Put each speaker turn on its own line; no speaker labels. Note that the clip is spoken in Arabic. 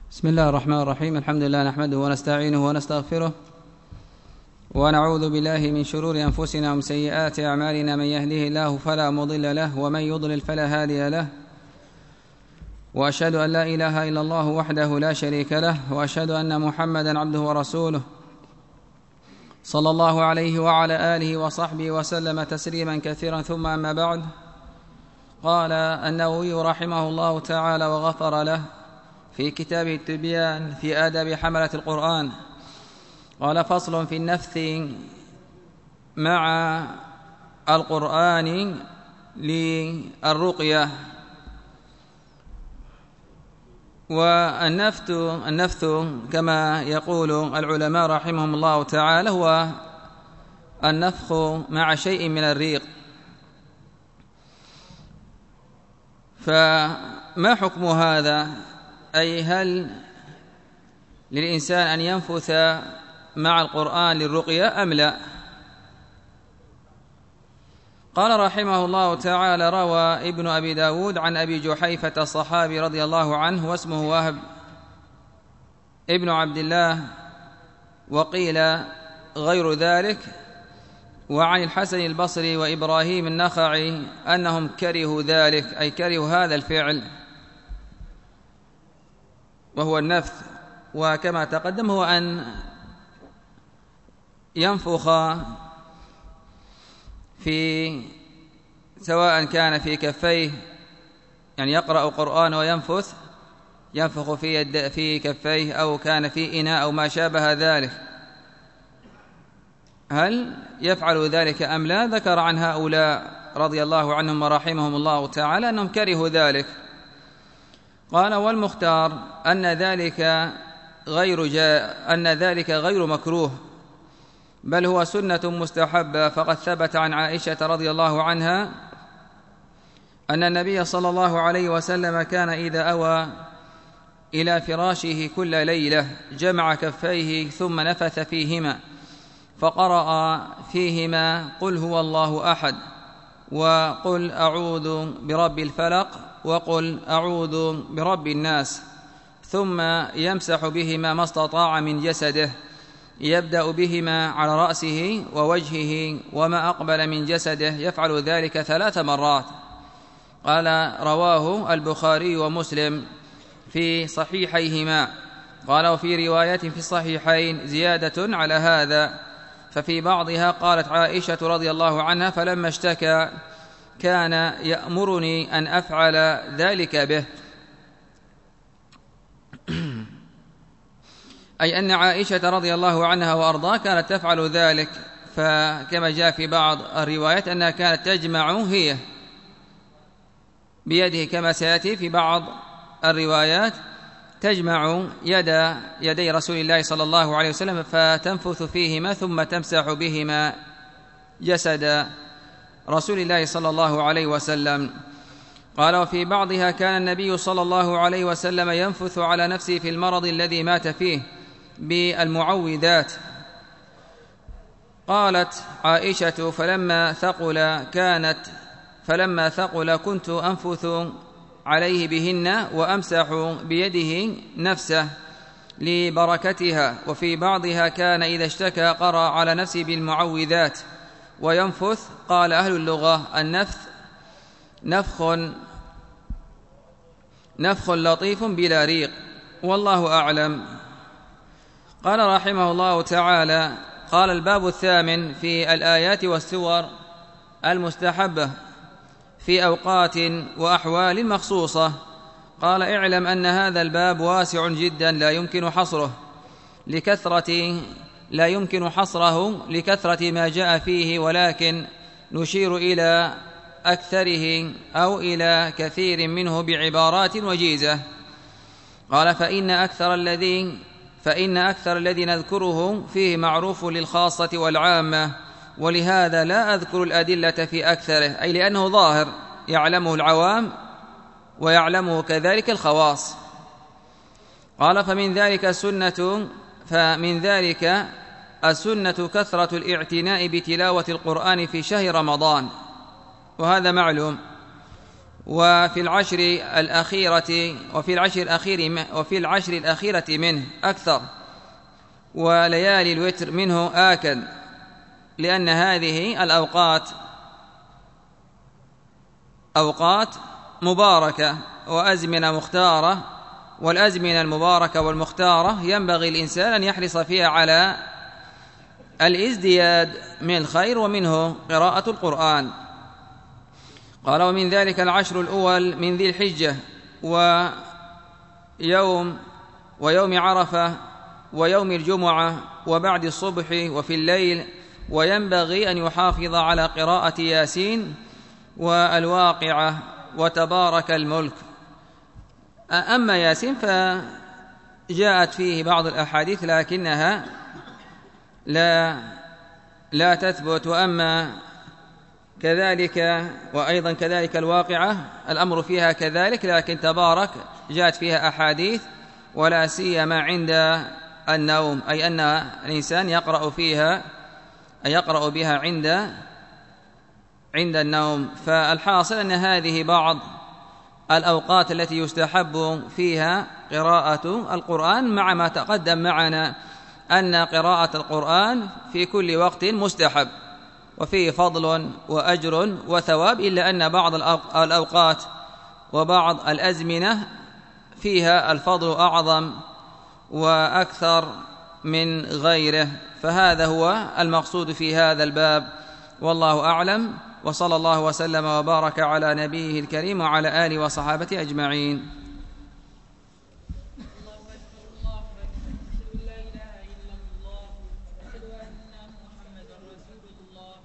بسم الله الرحمن الرحيم. الحمد لله نحمده ونستعينه ونستغفره ونعوذ بالله من شرور أنفسنا ومن سيئات أعمالنا. من يهده الله فلا مضل له ومن يضلل فلا هادي له، وأشهد أن لا إله إلا الله وحده لا شريك له، وأشهد أن محمدا عبده ورسوله صلى الله عليه وعلى آله وصحبه وسلم تسليما كثيرا. ثم أما بعد، قال النووي رحمه الله تعالى وغفر له في كتابه التبيان في آداب حملة القرآن، قال: فصل في النفث مع القرآن للرقية. والنفث كما يقول العلماء رحمهم الله تعالى هو النفخ مع شيء من الريق. فما حكم هذا؟ أي هل للإنسان أن ينفث مع القرآن للرقية أم لا؟ قال رحمه الله تعالى: روى ابن أبي داود عن أبي جحيفة الصحابي رضي الله عنه واسمه وهب ابن عبد الله، وقيل غير ذلك، وعن الحسن البصري وإبراهيم النخعي أنهم كرهوا ذلك، أي كرهوا هذا الفعل وهو النفث. وكما تقدم هو أن ينفخ سواء كان في كفيه، يعني يقرأ قرآن ينفخ في كفيه، أو كان في إناء أو ما شابه ذلك، هل يفعل ذلك أم لا؟ ذكر عن هؤلاء رضي الله عنهم ورحمهم الله تعالى أنهم كرهوا ذلك. قال: والمختار أن ذلك غير مكروه، بل هو سنة مستحبة. فقد ثبت عن عائشة رضي الله عنها أن النبي صلى الله عليه وسلم كان إذا أوى إلى فراشه كل ليلة جمع كفيه ثم نفث فيهما، فقرأ فيهما: قل هو الله أحد، وقل أعوذ برب الفلق، وقل أعوذ برب الناس، ثم يمسح بهما ما استطاع من جسده، يبدأ بهما على رأسه ووجهه وما أقبل من جسده، يفعل ذلك 3 مرات. قال: رواه البخاري ومسلم في صحيحيهما. قال: وفي رواية في الصحيحين زيادة على هذا. ففي بعضها قالت عائشة رضي الله عنها: فلما اشتكى كان يأمرني أن أفعل ذلك به. أي أن عائشة رضي الله عنها وأرضاها كانت تفعل ذلك، فكما جاء في بعض الروايات أنها كانت تجمع هي بيده، كما سيأتي في بعض الروايات تجمع يدي رسول الله صلى الله عليه وسلم فتنفث فيهما ثم تمسح بهما جسد رسول الله صلى الله عليه وسلم. قال: وفي بعضها كان النبي صلى الله عليه وسلم ينفث على نفسه في المرض الذي مات فيه بالمعوذات. قالت عائشة: فلما ثقل كنت أنفث عليه بهن وأمسح بيده نفسه لبركتها. وفي بعضها كان إذا اشتكى قرأ على نفسه بالمعوذات وينفث. قال أهل اللغة: النفث نفخ لطيف بلا ريق، والله أعلم. قال رحمه الله تعالى: قال: الباب الثامن في الآيات والسور المستحبة في أوقات وأحوال مخصوصة. قال: اعلم أن هذا الباب واسع جدا لا يمكن حصره لكثرة ما جاء فيه، ولكن نشير إلى أكثره أو إلى كثير منه بعبارات وجيزة. قال: فإن أكثر الذي نذكره فيه معروف للخاصة والعامة، ولهذا لا أذكر الأدلة في أكثره، أي لأنه ظاهر يعلمه العوام ويعلمه كذلك الخواص. قال: فمن ذلك السنة كثرة الاعتناء بتلاوة القرآن في شهر رمضان، وهذا معلوم. وفي العشر الأخيرة منه أكثر، وليالي الوتر منه آكد، لأن هذه الأوقات أوقات مباركة وأزمنة مختارة، والأزمنة المباركة والمختارة ينبغي الإنسان أن يحرص فيها على الازدياد من الخير، ومنه قراءة القرآن. قال: ومن ذلك العشر الأول من ذي الحجة، ويوم عرفة، ويوم الجمعة، وبعد الصبح، وفي الليل. وينبغي أن يحافظ على قراءة ياسين والواقعة وتبارك الملك. أما ياسين فجاءت فيه بعض الأحاديث لكنها لا تثبت، وأما كذلك وأيضا كذلك الواقعة الأمر فيها كذلك، لكن تبارك جاءت فيها أحاديث، ولا سيما عند النوم، أي أن الإنسان يقرأ بها عند النوم. فالحاصل أن هذه بعض الأوقات التي يستحب فيها قراءة القرآن، مع ما تقدم معنا أن قراءة القرآن في كل وقت مستحب وفيه فضل وأجر وثواب، إلا أن بعض الأوقات وبعض الأزمنة فيها الفضل أعظم وأكثر من غيره. فهذا هو المقصود في هذا الباب، والله أعلم، وصلى الله وسلم وبارك على نبيه الكريم وعلى آله وصحابته أجمعين.